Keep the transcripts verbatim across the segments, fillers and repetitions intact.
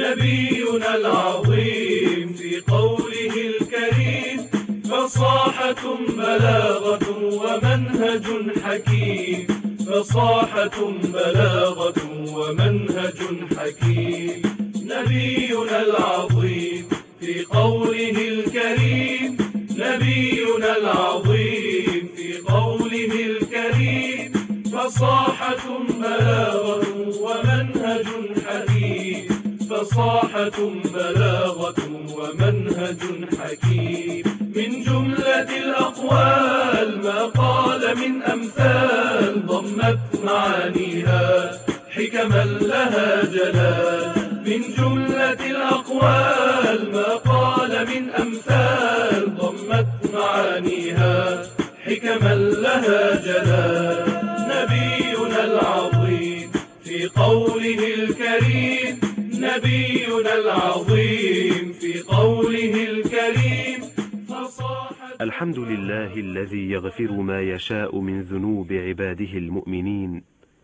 نبينا العظيم في قوله الكريم فصاحة بلاغة ومنهج حكيم فصاحة بلاغة ومنهج حكيم نبينا العظيم في قوله الكريم نبينا العظيم في قوله الكريم فصاحة بلاغة ومنهج حكيم فصاحة بلاغة ومنهج حكيم من جملة الأقوال ما قال من أمثال ضمت معانيها حكما لها جلال من جملة الأقوال ما قال من أمثال ضمت معانيها حكما لها جلال نبينا العظيم في قوله الكريم نبينا العظيم في قوله الكريم الحمد لله الذي يغفر ما يشاء من ذنوب عباده المؤمنين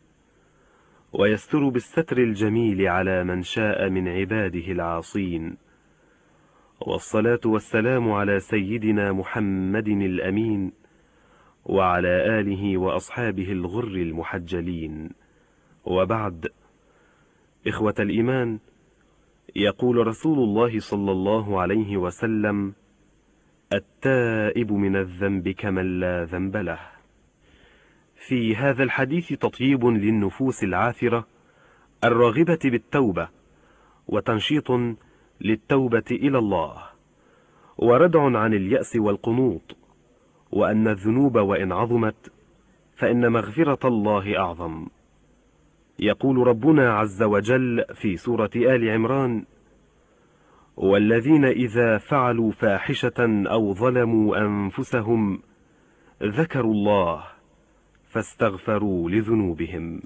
ويستر بالستر الجميل على من شاء من عباده العاصين، والصلاة والسلام على سيدنا محمد الأمين وعلى آله وأصحابه الغر المحجلين، وبعد. إخوة الإيمان، يقول رسول الله صلى الله عليه وسلم: التائب من الذنب كمن لا ذنب له. في هذا الحديث تطيب للنفوس العاثرة الراغبة بالتوبة، وتنشيط للتوبة إلى الله، وردع عن اليأس والقنوط، وأن الذنوب وإن عظمت فإن مغفرة الله أعظم. يقول ربنا عز وجل في سورة آل عمران: والذين إذا فعلوا فاحشة أو ظلموا أنفسهم ذكروا الله فاستغفروا لذنوبهم.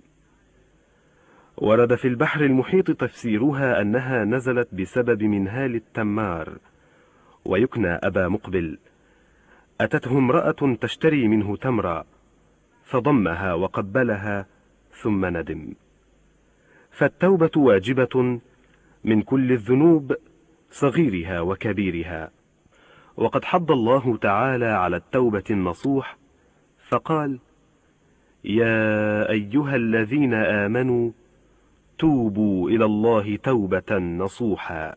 ورد في البحر المحيط تفسيرها أنها نزلت بسبب منهال التمار، ويكنى أبا مقبل، أتته امرأة تشتري منه تمرا فضمها وقبلها ثم ندم. فالتوبة واجبة من كل الذنوب صغيرها وكبيرها، وقد حض الله تعالى على التوبة النصوح فقال: يا أيها الذين آمنوا توبوا إلى الله توبة نصوحا.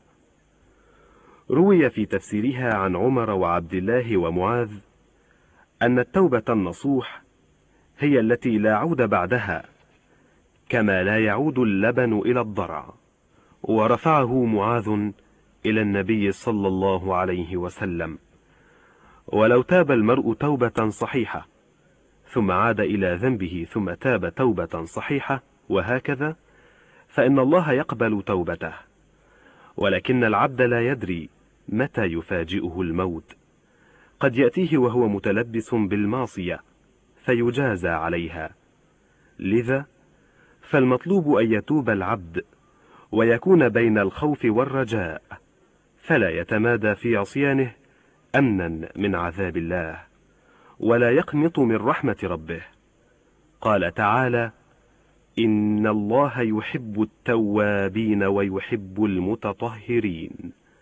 روي في تفسيرها عن عمر وعبد الله ومعاذ أن التوبة النصوح هي التي لا عود بعدها، كما لا يعود اللبن إلى الضرع. ورفعه معاذ إلى النبي صلى الله عليه وسلم: ولو تاب المرء توبة صحيحة ثم عاد إلى ذنبه ثم تاب توبة صحيحة وهكذا، فإن الله يقبل توبته، ولكن العبد لا يدري متى يفاجئه الموت، قد يأتيه وهو متلبس بالمعصية فيجازى عليها. لذا فالمطلوب أن يتوب العبد ويكون بين الخوف والرجاء، فلا يتمادى في عصيانه أمنا من عذاب الله، ولا يقنط من رحمة ربه. قال تعالى: إن الله يحب التوابين ويحب المتطهرين.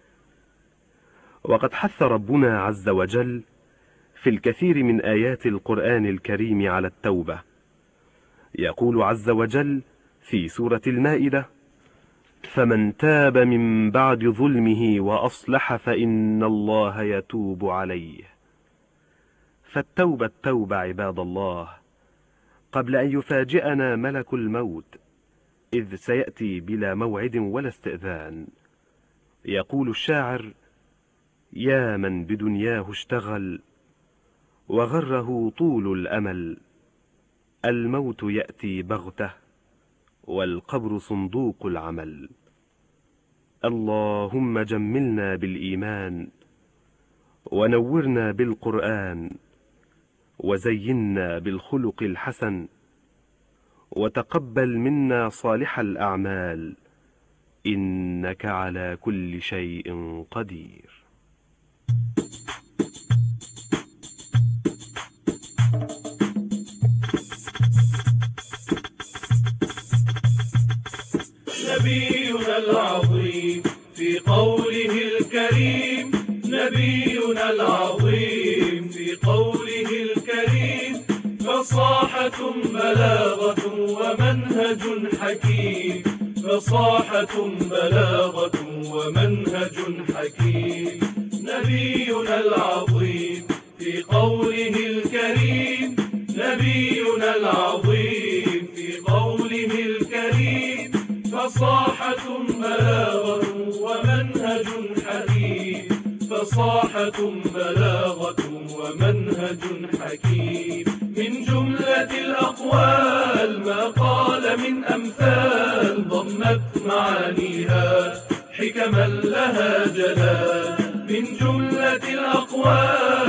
وقد حث ربنا عز وجل في الكثير من آيات القرآن الكريم على التوبة. يقول عز وجل في سورة المائدة: فمن تاب من بعد ظلمه وأصلح فإن الله يتوب عليه. فالتوبة التوبة عباد الله، قبل أن يفاجئنا ملك الموت، إذ سيأتي بلا موعد ولا استئذان. يقول الشاعر: يا من بدنياه اشتغل وغره طول الأمل، الموت يأتي بغته والقبر صندوق العمل. اللهم جملنا بالإيمان ونورنا بالقرآن وزينا بالخلق الحسن، وتقبل منا صالح الأعمال، إنك على كل شيء قدير. نبينا العظيم في قوله الكريم نبينا العظيم في قوله الكريم فصاحة بلاغة ومنهج حكيم فصاحة بلاغة ومنهج حكيم نبينا العظيم في قوله الكريم نبينا العظيم في قوله الكريم فصاحة بلاغة ومنهج حكيم فصاحة بلاغة ومنهج حكيم من جملة الأقوال ما قال من أمثال ضمت معانيها حكما لها جلال من جملة الأقوال